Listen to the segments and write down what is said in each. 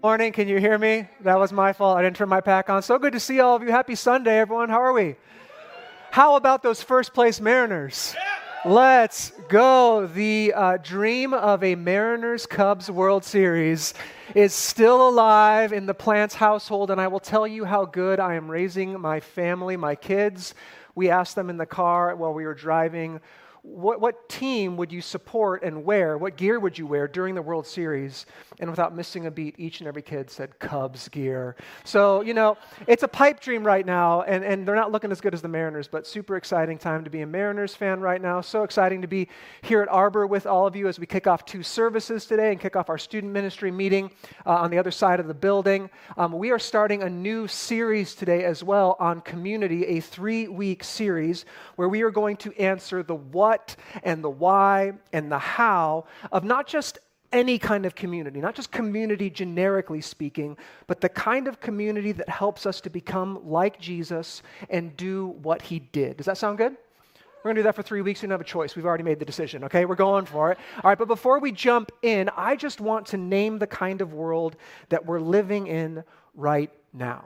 Morning, can you hear me? That was my fault. I didn't turn my pack on. So good to see all of you. Happy Sunday, everyone. How are we? How about those first place Mariners? Let's go. The dream of a Mariners-Cubs World Series is still alive in the Plants household, and I will tell you how good I am raising my family, my kids. We asked them in the car while we were driving, what team would you support and wear? What gear would you wear during the World Series? And without missing a beat, each and every kid said Cubs gear. So, it's a pipe dream right now, and they're not looking as good as the Mariners, but super exciting time to be a Mariners fan right now. So exciting to be here at Arbor with all of you as we kick off 2 services today and kick off our student ministry meeting on the other side of the building. We are starting a new series today as well on community, a 3-week series where we are going to answer the what and the why and the how of not just any kind of community, not just community generically speaking, but the kind of community that helps us to become like Jesus and do what he did. Does that sound good? We're going to do that for 3 weeks. We don't have a choice. We've already made the decision, okay? We're going for it. All right, but before we jump in, I just want to name the kind of world that we're living in right now.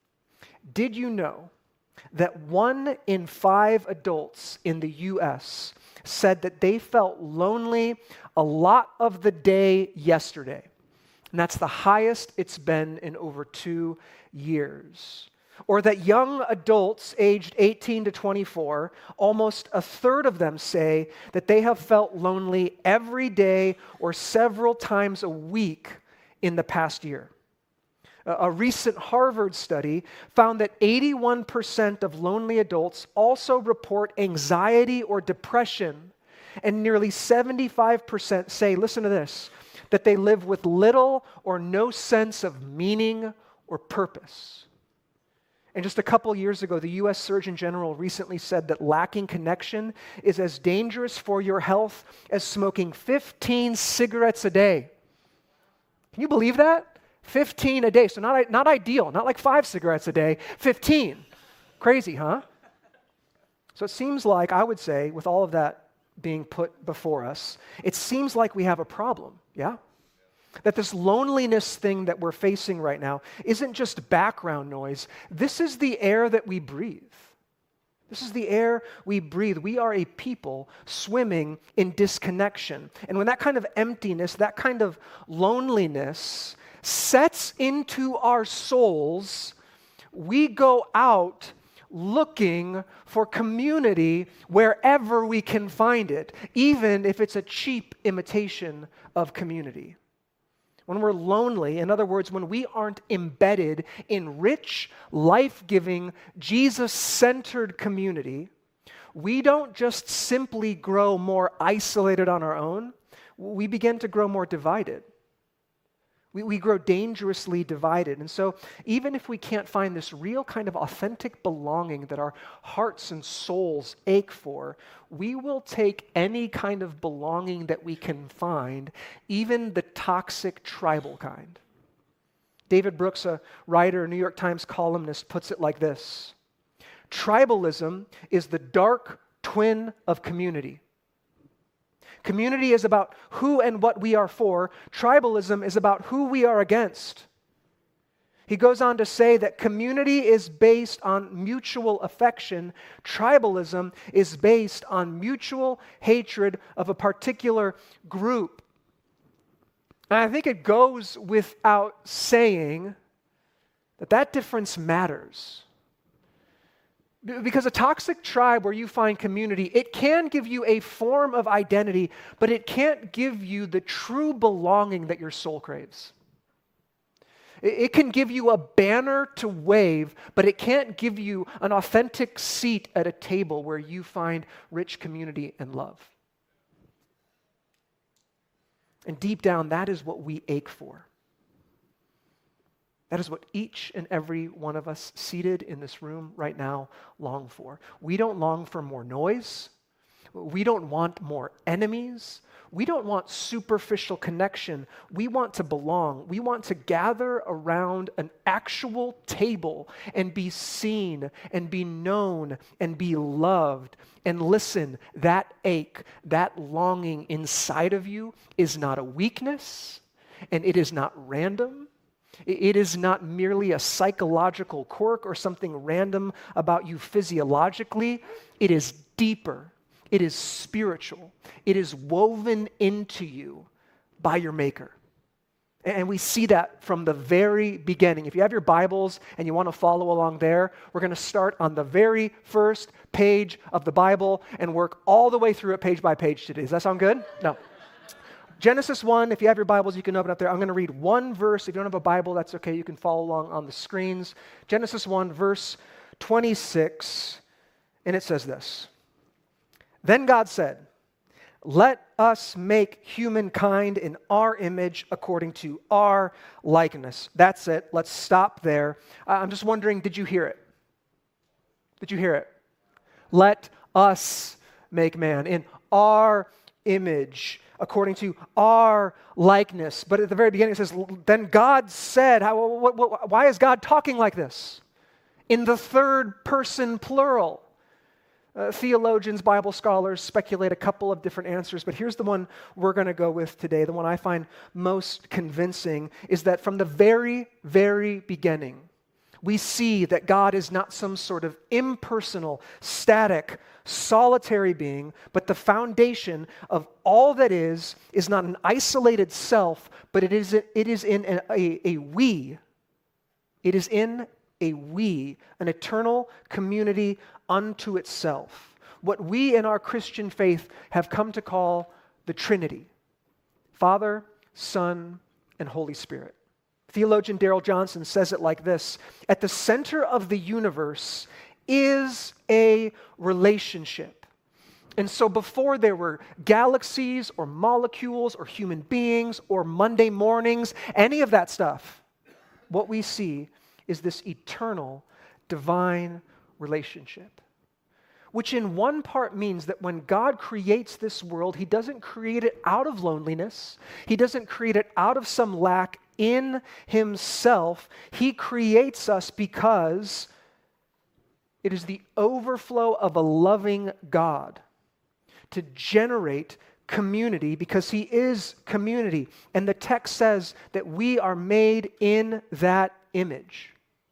Did you know that 1 in 5 adults in the U.S. said that they felt lonely a lot of the day yesterday? And that's the highest it's been in over 2 years. Or that young adults aged 18 to 24, almost a third of them say that they have felt lonely every day or several times a week in the past year. A recent Harvard study found that 81% of lonely adults also report anxiety or depression, and nearly 75% say, listen to this, that they live with little or no sense of meaning or purpose. And just a couple years ago, the U.S. Surgeon General recently said that lacking connection is as dangerous for your health as smoking 15 cigarettes a day. Can you believe that? 15 a day, so not ideal, not like 5 cigarettes a day, 15. Crazy, huh? So it seems like, I would say, with all of that being put before us, it seems like we have a problem, yeah? That this loneliness thing that we're facing right now isn't just background noise. This is the air that we breathe. This is the air we breathe. We are a people swimming in disconnection. And when that kind of emptiness, that kind of loneliness sets into our souls, we go out looking for community wherever we can find it, even if it's a cheap imitation of community. When we're lonely, in other words, when we aren't embedded in rich, life-giving, Jesus-centered community, we don't just simply grow more isolated on our own, we begin to grow more divided. We grow dangerously divided. And so even if we can't find this real kind of authentic belonging that our hearts and souls ache for, we will take any kind of belonging that we can find, even the toxic tribal kind. David Brooks, a writer, New York Times columnist, puts it like this: tribalism is the dark twin of community. Community is about who and what we are for. Tribalism is about who we are against. He goes on to say that community is based on mutual affection. Tribalism is based on mutual hatred of a particular group. And I think it goes without saying that that difference matters. Because a toxic tribe where you find community, it can give you a form of identity, but it can't give you the true belonging that your soul craves. It can give you a banner to wave, but it can't give you an authentic seat at a table where you find rich community and love. And deep down, that is what we ache for. That is what each and every one of us seated in this room right now long for. We don't long for more noise. We don't want more enemies. We don't want superficial connection. We want to belong. We want to gather around an actual table and be seen and be known and be loved. And listen, that ache, that longing inside of you is not a weakness, and it is not random. It is not merely a psychological quirk or something random about you physiologically. It is deeper. It is spiritual. It is woven into you by your Maker. And we see that from the very beginning. If you have your Bibles and you want to follow along there, we're going to start on the very first page of the Bible and work all the way through it page by page today. Does that sound good? No. Genesis 1, if you have your Bibles, you can open up there. I'm going to read one verse. If you don't have a Bible, that's okay. You can follow along on the screens. Genesis 1, verse 26, and it says this. Then God said, "Let us make humankind in our image according to our likeness." That's it. Let's stop there. I'm just wondering, did you hear it? Did you hear it? Let us make man in our image according to our likeness. But at the very beginning it says, then God said, why is God talking like this? In the third person plural. Theologians, Bible scholars speculate a couple of different answers, but here's the one we're going to go with today. The one I find most convincing is that from the very, very beginning, we see that God is not some sort of impersonal, static, solitary being, but the foundation of all that is not an isolated self, but it is in a we. It is in a we, an eternal community unto itself. What we in our Christian faith have come to call the Trinity: Father, Son, and Holy Spirit. Theologian Darrell Johnson says it like this: at the center of the universe is a relationship. And so before there were galaxies or molecules or human beings or Monday mornings, any of that stuff, what we see is this eternal, divine relationship. Which in one part means that when God creates this world, He doesn't create it out of loneliness. He doesn't create it out of some lack in Himself. He creates us because it is the overflow of a loving God to generate community, because He is community. And the text says that we are made in that image.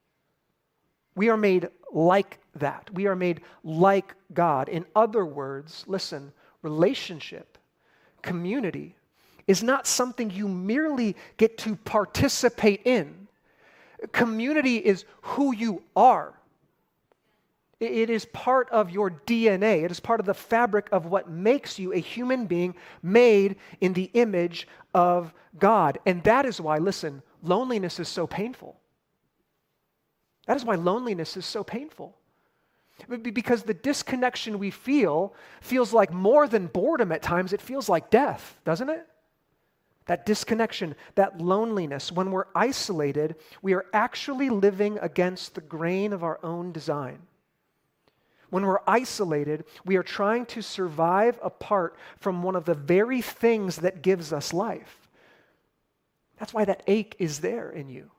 We are made like that. We are made like God. In other words, listen, relationship, community is not something you merely get to participate in. Community is who you are. It is part of your DNA. It is part of the fabric of what makes you a human being made in the image of God. And that is why, listen, loneliness is so painful. That is why loneliness is so painful. Because the disconnection we feel feels like more than boredom at times. It feels like death, doesn't it? That disconnection, that loneliness. When we're isolated, we are actually living against the grain of our own design. When we're isolated, we are trying to survive apart from one of the very things that gives us life. That's why that ache is there in you.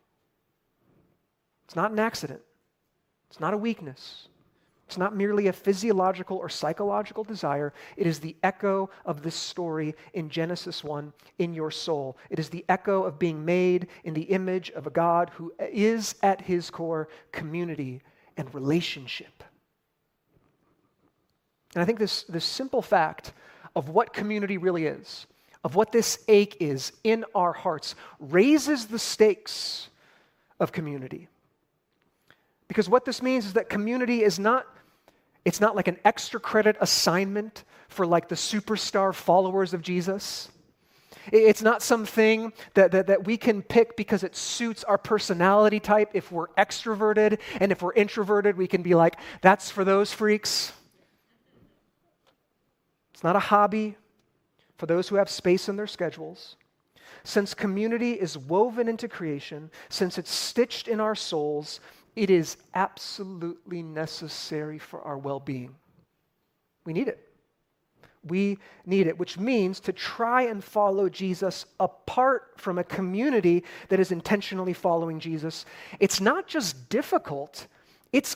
It's not an accident. It's not a weakness. It's not merely a physiological or psychological desire. It is the echo of this story in Genesis 1 in your soul. It is the echo of being made in the image of a God who is at His core community and relationship. And I think this simple fact of what community really is, of what this ache is in our hearts, raises the stakes of community. Because what this means is that community is not, it's not like an extra credit assignment for like the superstar followers of Jesus. It's not something that we can pick because it suits our personality type. If we're extroverted and if we're introverted, we can be like, that's for those freaks. It's not a hobby for those who have space in their schedules. Since community is woven into creation, since it's stitched in our souls, it is absolutely necessary for our well-being. We need it. We need it, which means to try and follow Jesus apart from a community that is intentionally following Jesus. It's not just difficult, it's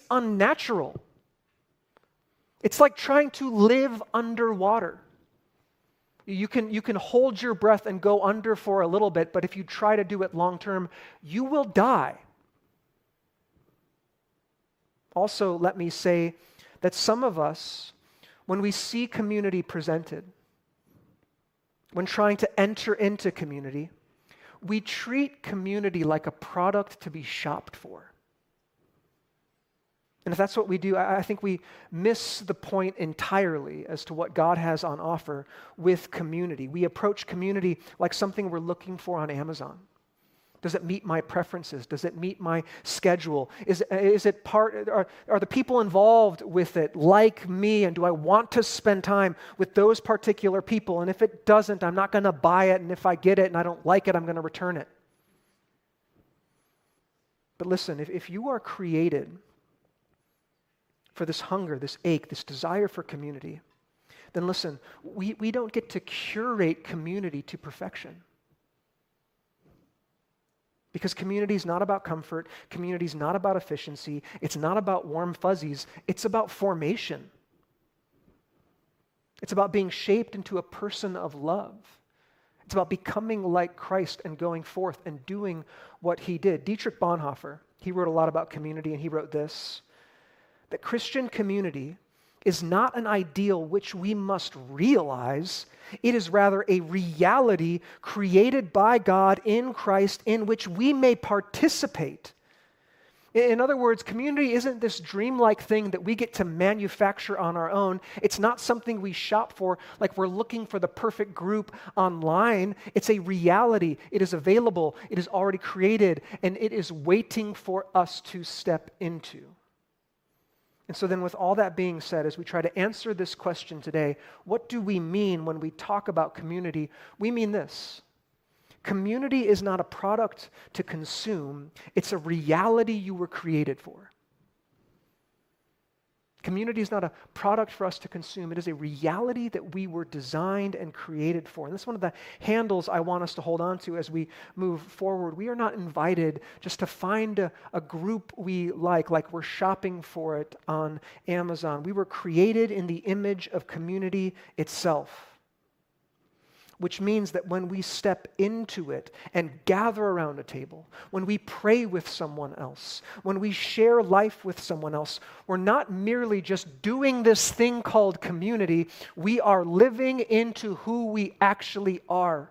unnatural. It's like trying to live underwater. You can hold your breath and go under for a little bit, but if you try to do it long term, you will die. Also, let me say that some of us, when we see community presented, when trying to enter into community, we treat community like a product to be shopped for. And if that's what we do, I think we miss the point entirely as to what God has on offer with community. We approach community like something we're looking for on Amazon. Does it meet my preferences? Does it meet my schedule? Is it part? Are the people involved with it like me? And do I want to spend time with those particular people? And if it doesn't, I'm not going to buy it. And if I get it and I don't like it, I'm going to return it. But listen, if you are created for this hunger, this ache, this desire for community, then listen, we don't get to curate community to perfection. Because community is not about comfort, community is not about efficiency, it's not about warm fuzzies, it's about formation. It's about being shaped into a person of love. It's about becoming like Christ and going forth and doing what he did. Dietrich Bonhoeffer, he wrote a lot about community, and he wrote this: that Christian community is not an ideal which we must realize. It is rather a reality created by God in Christ in which we may participate. In other words, community isn't this dreamlike thing that we get to manufacture on our own. It's not something we shop for like we're looking for the perfect group online. It's a reality. It is available. It is already created, and it is waiting for us to step into. And so then, with all that being said, as we try to answer this question today, what do we mean when we talk about community? We mean this: community is not a product to consume, it's a reality you were created for. Community is not a product for us to consume. It is a reality that we were designed and created for. And that's one of the handles I want us to hold on to as we move forward. We are not invited just to find a group we like we're shopping for it on Amazon. We were created in the image of community itself, which means that when we step into it and gather around a table, when we pray with someone else, when we share life with someone else, we're not merely just doing this thing called community, we are living into who we actually are.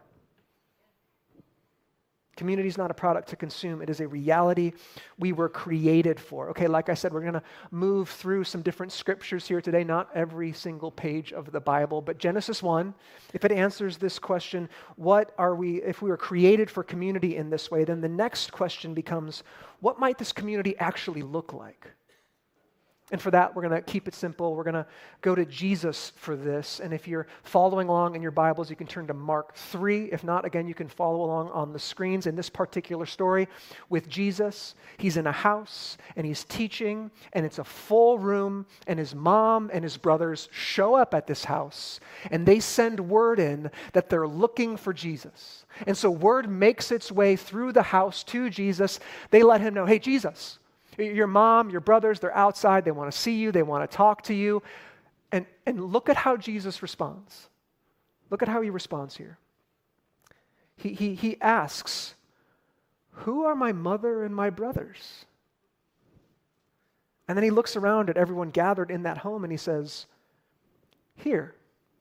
Community is not a product to consume. It is a reality we were created for. Okay, like I said, we're going to move through some different scriptures here today, not every single page of the Bible, but Genesis 1, if it answers this question, if we were created for community in this way, then the next question becomes, what might this community actually look like? And for that, we're going to keep it simple. We're going to go to Jesus for this. And if you're following along in your Bibles, you can turn to Mark 3. If not, again, you can follow along on the screens. In this particular story with Jesus, he's in a house and he's teaching, and it's a full room, and his mom and his brothers show up at this house, and they send word in that they're looking for Jesus. And so word makes its way through the house to Jesus. They let him know, hey, Jesus, your mom, your brothers, they're outside. They want to see you. They want to talk to you. And look at how Jesus responds. Look at how he responds here. He asks, who are my mother and my brothers? And then he looks around at everyone gathered in that home and he says, here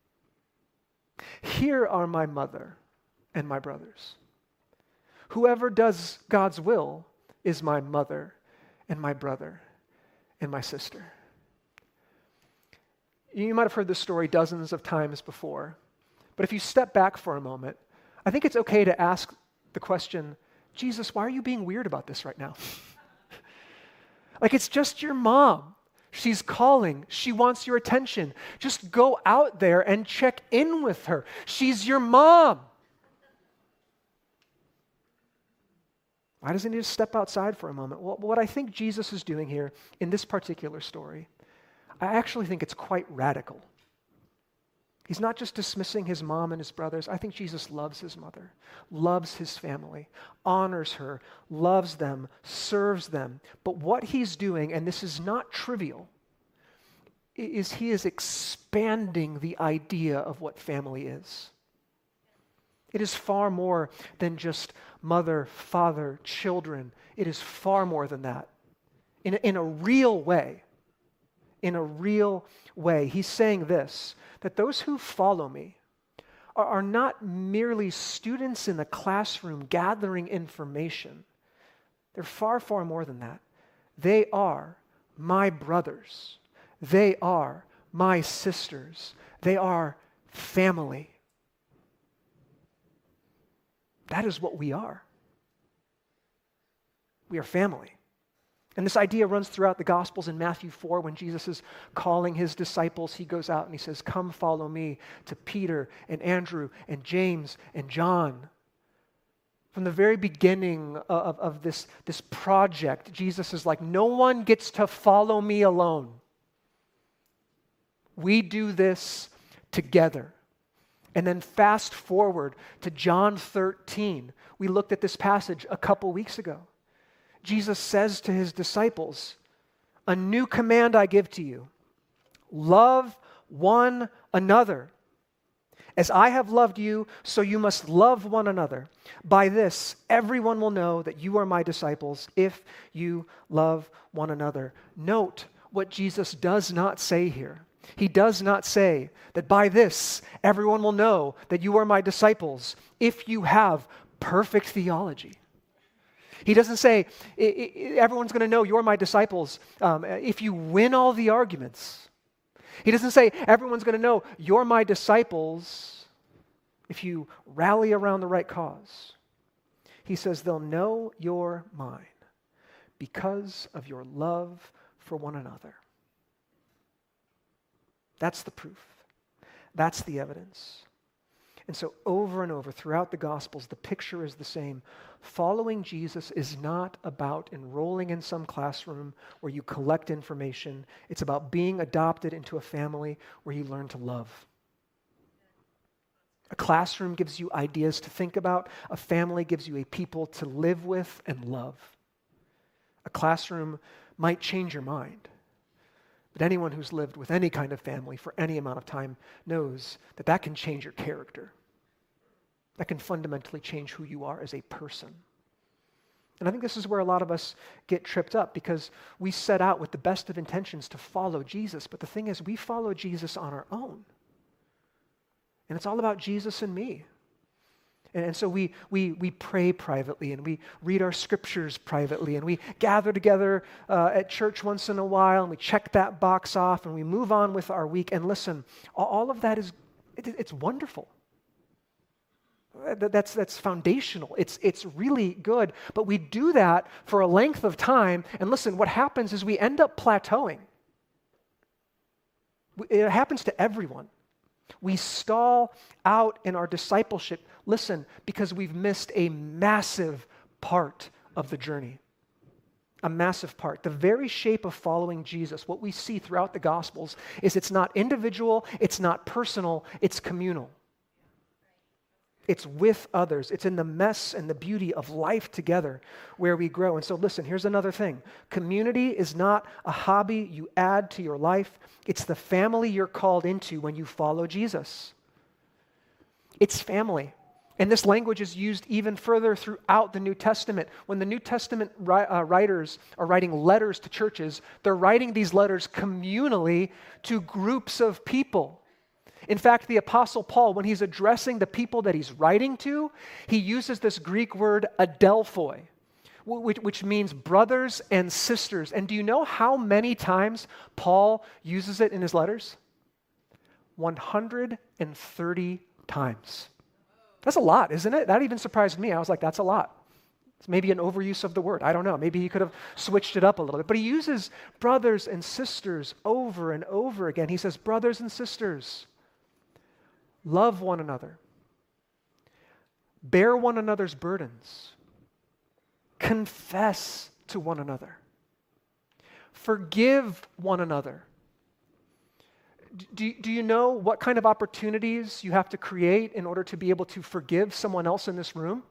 are my mother and my brothers. Whoever does God's will is my mother and my brother and my sister. You might have heard this story dozens of times before, but if you step back for a moment, I think it's okay to ask the question, Jesus, why are you being weird about this right now? Like, it's just your mom. She's calling. She wants your attention. Just go out there and check in with her. She's your mom. Why doesn't he just step outside for a moment? Well, what I think Jesus is doing here in this particular story, I actually think it's quite radical. He's not just dismissing his mom and his brothers. I think Jesus loves his mother, loves his family, honors her, loves them, serves them. But what he's doing, and this is not trivial, is he is expanding the idea of what family is. It is far more than just mother, father, children. It is far more than that. In a real way. In a real way. He's saying this, that those who follow me are not merely students in the classroom gathering information. They're far, far more than that. They are my brothers. They are my sisters. They are family. That is what we are. We are family. And this idea runs throughout the Gospels. In Matthew 4, when Jesus is calling his disciples, he goes out and he says, "Come follow me," to Peter and Andrew and James and John. From the very beginning of this project, Jesus is like, no one gets to follow me alone. We do this together. And then fast forward to John 13. We looked at this passage a couple weeks ago. Jesus says to his disciples, "A new command I give to you. Love one another. As I have loved you, so you must love one another. By this, everyone will know that you are my disciples if you love one another." Note what Jesus does not say here. He does not say that by this, everyone will know that you are my disciples if you have perfect theology. He doesn't say everyone's going to know you're my disciples if you win all the arguments. He doesn't say everyone's going to know you're my disciples if you rally around the right cause. He says they'll know you're mine because of your love for one another. That's the proof. That's the evidence. And so over and over throughout the Gospels, the picture is the same. Following Jesus is not about enrolling in some classroom where you collect information. It's about being adopted into a family where you learn to love. A classroom gives you ideas to think about. A family gives you a people to live with and love. A classroom might change your mind. But anyone who's lived with any kind of family for any amount of time knows that that can change your character. That can fundamentally change who you are as a person. And I think this is where a lot of us get tripped up because we set out with the best of intentions to follow Jesus. But the thing is, we follow Jesus on our own. And it's all about Jesus and me. And so we pray privately, and we read our scriptures privately, and we gather together at church once in a while, and we check that box off, and we move on with our week. And listen, all of that it's wonderful. That's foundational. It's really good. But we do that for a length of time, and listen, what happens is we end up plateauing. It happens to everyone. We stall out in our discipleship, listen, because we've missed a massive part of the journey. A massive part. The very shape of following Jesus, what we see throughout the Gospels, is it's not individual, it's not personal, it's communal. It's with others. It's in the mess and the beauty of life together where we grow. And so listen, here's another thing. Community is not a hobby you add to your life. It's the family you're called into when you follow Jesus. It's family. And this language is used even further throughout the New Testament. When the New Testament writers are writing letters to churches, they're writing these letters communally to groups of people. In fact, the Apostle Paul, when he's addressing the people that he's writing to, he uses this Greek word adelphoi, which means brothers and sisters. And do you know how many times Paul uses it in his letters? 130 times. That's a lot, isn't it? That even surprised me. I was like, that's a lot. It's maybe an overuse of the word. I don't know. Maybe he could have switched it up a little bit. But he uses brothers and sisters over and over again. He says, brothers and sisters, love one another. Bear one another's burdens. Confess to one another. Forgive one another. Do you know what kind of opportunities you have to create in order to be able to forgive someone else in this room?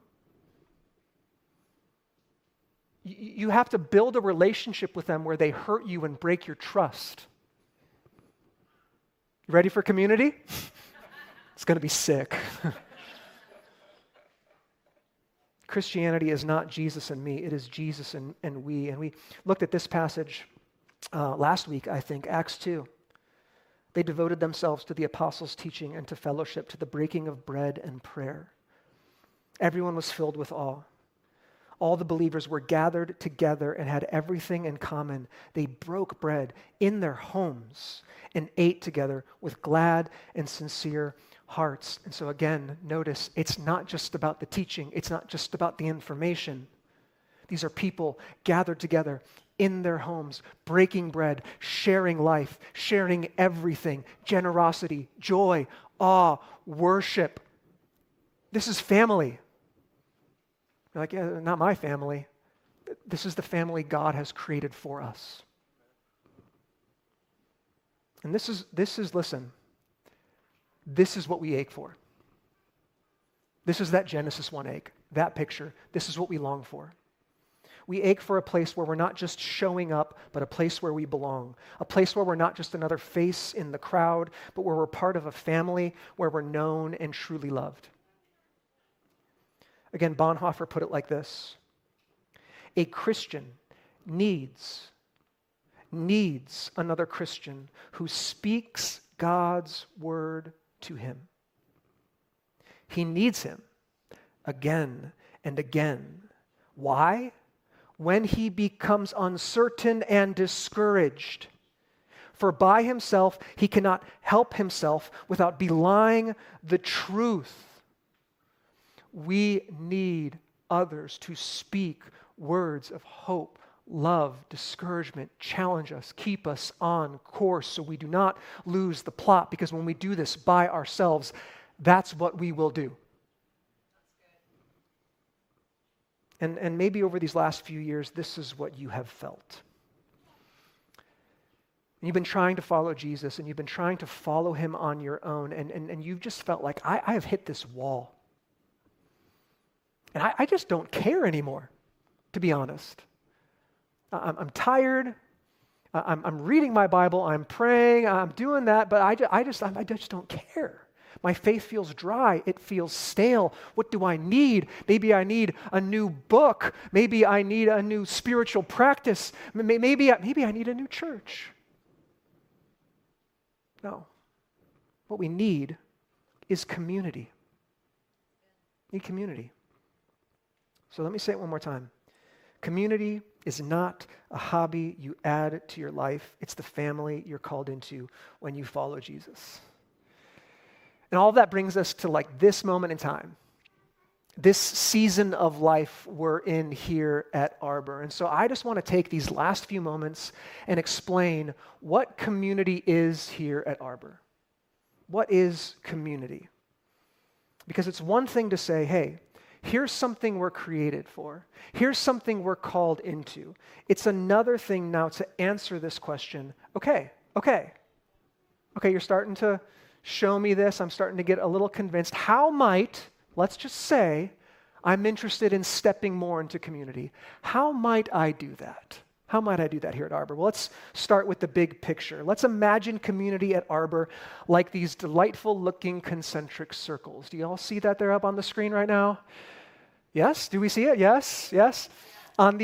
You have to build a relationship with them where they hurt you and break your trust. You ready for community? It's going to be sick. Christianity is not Jesus and me, it is Jesus and we. And we looked at this passage last week, I think, Acts 2. They devoted themselves to the apostles' teaching and to fellowship, to the breaking of bread and prayer. Everyone was filled with awe. All the believers were gathered together and had everything in common. They broke bread in their homes and ate together with glad and sincere hearts. And so again, notice, it's not just about the teaching. It's not just about the information. These are people gathered together in their homes, breaking bread, sharing life, sharing everything, generosity, joy, awe, worship. This is family. You're like, yeah, not my family. This is the family God has created for us. And this is listen, this is what we ache for. This is that Genesis 1 ache, that picture. This is what we long for. We ache for a place where we're not just showing up, but a place where we belong. A place where we're not just another face in the crowd, but where we're part of a family where we're known and truly loved. Again, Bonhoeffer put it like this: a Christian needs another Christian who speaks God's word to him. He needs him again and again. Why? When he becomes uncertain and discouraged. For by himself he cannot help himself without belying the truth. We need others to speak words of hope, love, discouragement, challenge us, keep us on course so we do not lose the plot, because when we do this by ourselves, that's what we will do. And maybe over these last few years, this is what you have felt. And you've been trying to follow Jesus, and you've been trying to follow him on your own, and you've just felt like, I have hit this wall. And I just don't care anymore, to be honest. I'm tired. I'm reading my Bible. I'm praying. I'm doing that, but I just don't care. My faith feels dry. It feels stale. What do I need? Maybe I need a new book. Maybe I need a new spiritual practice. Maybe I need a new church. No. What we need is community. We need community. So let me say it one more time. Community is not a hobby you add to your life. It's the family you're called into when you follow Jesus. And all of that brings us to like this moment in time, this season of life we're in here at Arbor. And so I just want to take these last few moments and explain what community is here at Arbor. What is community? Because it's one thing to say, hey, here's something we're created for. Here's something we're called into. It's another thing now to answer this question. Okay, you're starting to show me this. I'm starting to get a little convinced. How might, let's just say, I'm interested in stepping more into community. How might I do that? How might I do that here at Arbor? Well, let's start with the big picture. Let's imagine community at Arbor like these delightful looking concentric circles. Do you all see that there up on the screen right now? Yes? Do we see it? Yes? On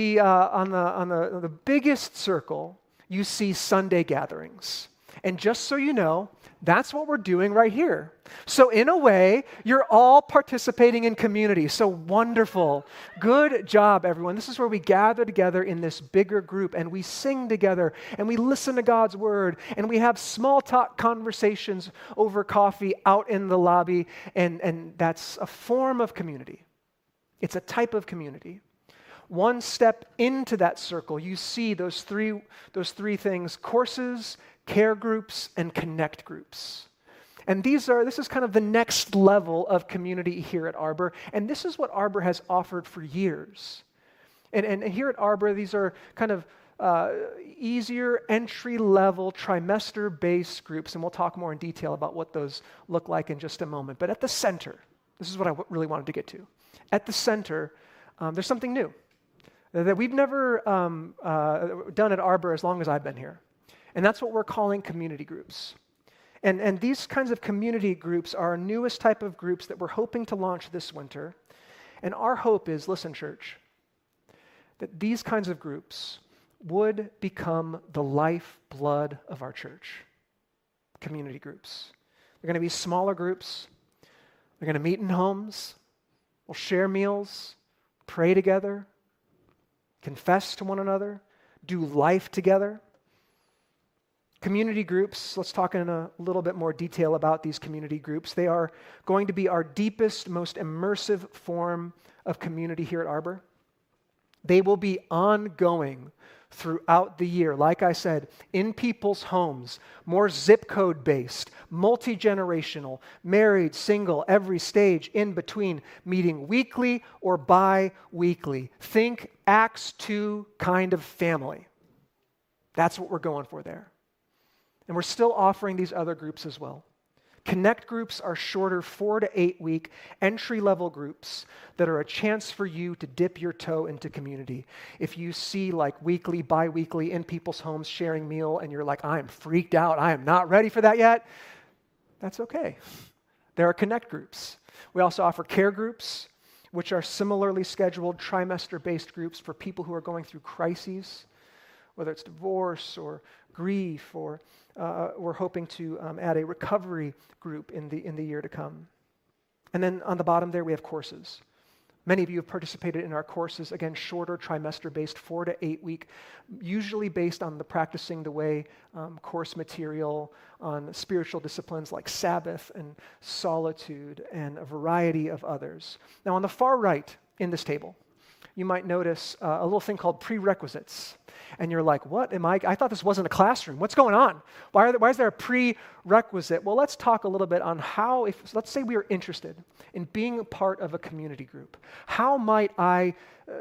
the biggest circle, you see Sunday gatherings. And just so you know, that's what we're doing right here. So in a way, you're all participating in community. So wonderful. Good job, everyone. This is where we gather together in this bigger group, and we sing together, and we listen to God's word, and we have small talk conversations over coffee out in the lobby, and that's a form of community. It's a type of community. One step into that circle, you see those three things: courses, care groups, and connect groups. And this is kind of the next level of community here at Arbor. And this is what Arbor has offered for years. And here at Arbor, these are kind of easier entry-level trimester-based groups. And we'll talk more in detail about what those look like in just a moment. But at the center, this is what I really wanted to get to. At the center, there's something new that we've never done at Arbor as long as I've been here. And that's what we're calling community groups. And these kinds of community groups are our newest type of groups that we're hoping to launch this winter. And our hope is, listen, church, that these kinds of groups would become the lifeblood of our church. Community groups. They're going to be smaller groups. They're going to meet in homes. We'll share meals, pray together, confess to one another, do life together. Community groups, let's talk in a little bit more detail about these community groups. They are going to be our deepest, most immersive form of community here at Arbor. They will be ongoing throughout the year. Like I said, in people's homes, more zip code based, multi-generational, married, single, every stage in between, meeting weekly or bi-weekly. Think Acts 2 kind of family. That's what we're going for there. And we're still offering these other groups as well. Connect groups are shorter 4 to 8 week entry-level groups that are a chance for you to dip your toe into community. If you see like weekly, bi-weekly in people's homes sharing meal and you're like, I am freaked out, I am not ready for that yet, that's okay. There are connect groups. We also offer care groups, which are similarly scheduled trimester-based groups for people who are going through crises, whether it's divorce or grief, or we're hoping to add a recovery group in the year to come. And then on the bottom there, we have courses. Many of you have participated in our courses, again, shorter trimester-based, 4 to 8 week, usually based on the Practicing the Way course material on spiritual disciplines like Sabbath and solitude and a variety of others. Now, on the far right in this table, you might notice a little thing called prerequisites. And you're like, what am I thought this wasn't a classroom. What's going on? Why is there a prerequisite? Well, let's talk a little bit on how, let's say we are interested in being a part of a community group. How might I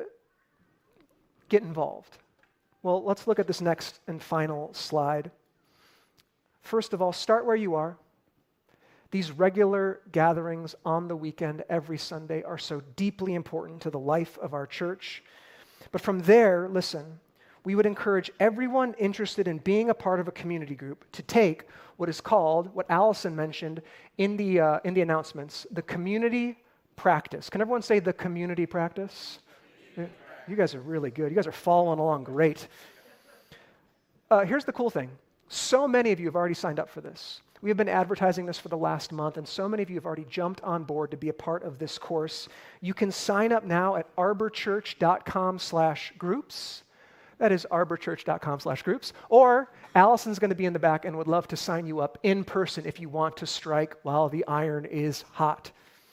get involved? Well, let's look at this next and final slide. First of all, start where you are. These regular gatherings on the weekend every Sunday are so deeply important to the life of our church. But from there, listen, we would encourage everyone interested in being a part of a community group to take what is called, what Allison mentioned in the announcements, the community practice. Can everyone say the community practice? You guys are really good. You guys are following along great. Here's the cool thing. So many of you have already signed up for this. We have been advertising this for the last month, and so many of you have already jumped on board to be a part of this course. You can sign up now at arborchurch.com/groups. That is arborchurch.com/groups. Or Allison's going to be in the back and would love to sign you up in person if you want to strike while the iron is hot.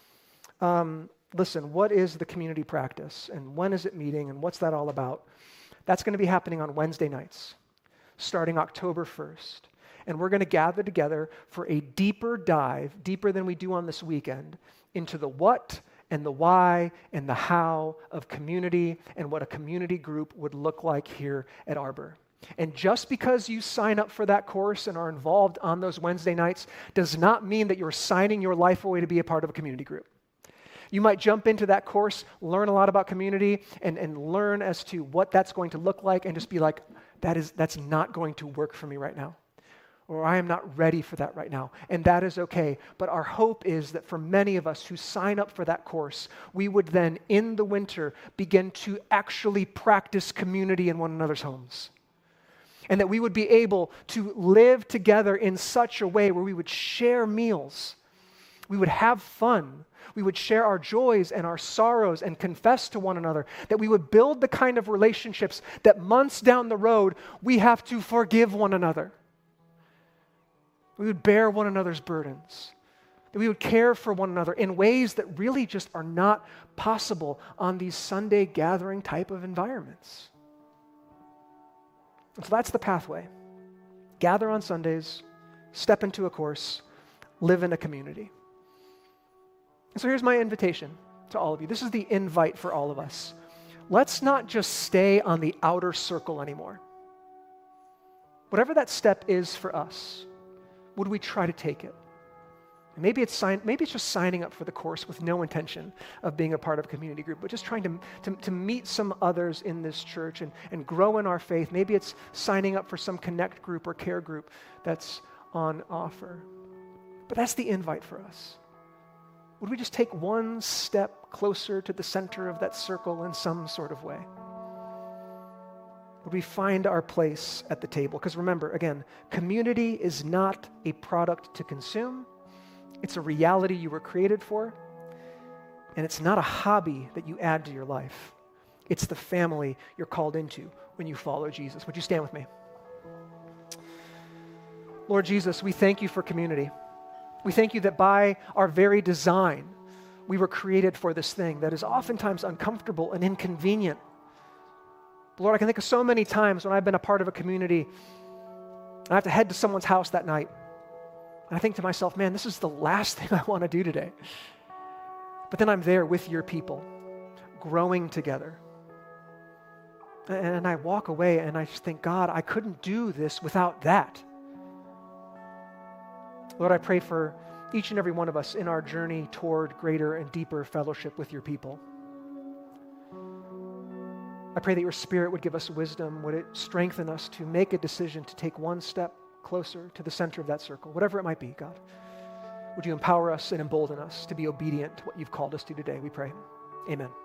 Listen, what is the community practice? And when is it meeting? And what's that all about? That's going to be happening on Wednesday nights, starting October 1st. And we're going to gather together for a deeper dive, deeper than we do on this weekend, into the what and the why and the how of community and what a community group would look like here at Arbor. And just because you sign up for that course and are involved on those Wednesday nights does not mean that you're signing your life away to be a part of a community group. You might jump into that course, learn a lot about community, and learn as to what that's going to look like and just be like, that's not going to work for me right now. Or I am not ready for that right now. And that is okay. But our hope is that for many of us who sign up for that course, we would then, in the winter, begin to actually practice community in one another's homes. And that we would be able to live together in such a way where we would share meals. We would have fun. We would share our joys and our sorrows and confess to one another. That we would build the kind of relationships that months down the road, we have to forgive one another. We would bear one another's burdens. That we would care for one another in ways that really just are not possible on these Sunday gathering type of environments. And so that's the pathway. Gather on Sundays, step into a course, live in a community. And so here's my invitation to all of you. This is the invite for all of us. Let's not just stay on the outer circle anymore. Whatever that step is for us, would we try to take it? Maybe it's just signing up for the course with no intention of being a part of a community group, but just trying to meet some others in this church and grow in our faith. Maybe it's signing up for some connect group or care group that's on offer. But that's the invite for us. would we just take one step closer to the center of that circle in some sort of way? Would we find our place at the table? Because remember, again, community is not a product to consume. It's a reality you were created for. And it's not a hobby that you add to your life. It's the family you're called into when you follow Jesus. Would you stand with me? Lord Jesus, we thank you for community. We thank you that by our very design, we were created for this thing that is oftentimes uncomfortable and inconvenient. Lord, I can think of so many times when I've been a part of a community and I have to head to someone's house that night. And I think to myself, man, this is the last thing I want to do today. But then I'm there with your people, growing together. And I walk away and I just think, God, I couldn't do this without that. Lord, I pray for each and every one of us in our journey toward greater and deeper fellowship with your people. I pray that your Spirit would give us wisdom, would it strengthen us to make a decision to take one step closer to the center of that circle, whatever it might be, God. Would you empower us and embolden us to be obedient to what you've called us to today, we pray. Amen.